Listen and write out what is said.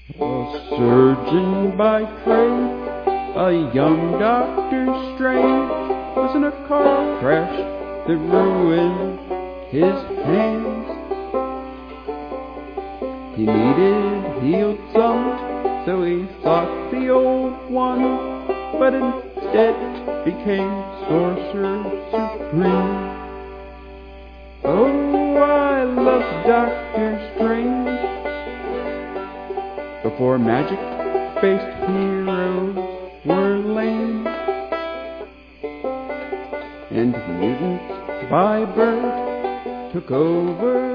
A surgeon by trade, a young Doctor Strange, was in a car crash that ruined his hands. He needed healed some, so he sought the old one, but instead became Sorcerer Supreme. Oh, I love Doctor Strange. Before magic-based heroes were lame, and mutants by birth took over